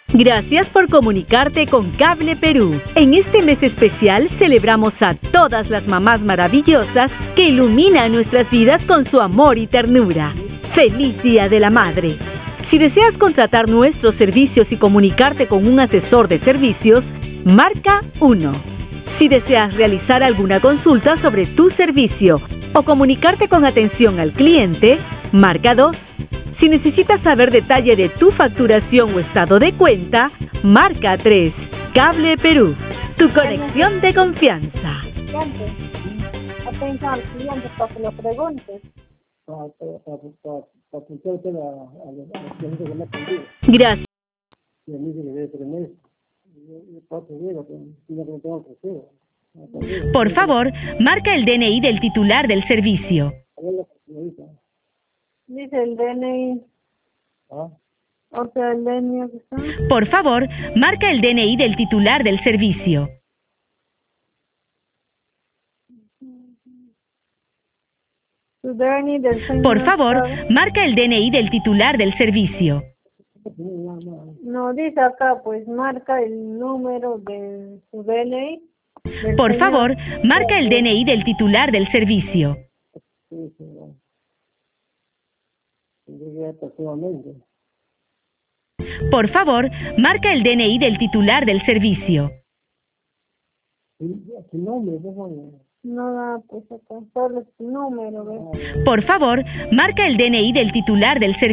Gracias por comunicarte con Cable Perú. En este mes especial celebramos a todas las mamás maravillosas que iluminan nuestras vidas con su amor y ternura. ¡Feliz Día de la Madre! Si deseas contratar nuestros servicios y comunicarte con un asesor de servicios, marca 1. Si deseas realizar alguna consulta sobre tu servicio o comunicarte con atención al cliente, marca 2. Si necesitas saber detalle de tu facturación o estado de cuenta, marca 3. Cable Perú, tu conexión de confianza. Atención al cliente para que lo preguntes. Gracias. Por favor, marca el DNI del titular del servicio. Dice el DNI. O sea, el DNI que está. Por favor, marca el DNI del titular del servicio. Su DNI del señor. Por favor, marca el DNI del titular del servicio. No, dice acá, pues marca el número de su DNI. Por favor, marca el DNI del titular del servicio. Por favor, marca el DNI del titular del servicio. No da, pues acá, solo su número, ¿ves? Por favor, marca el DNI del titular del servicio.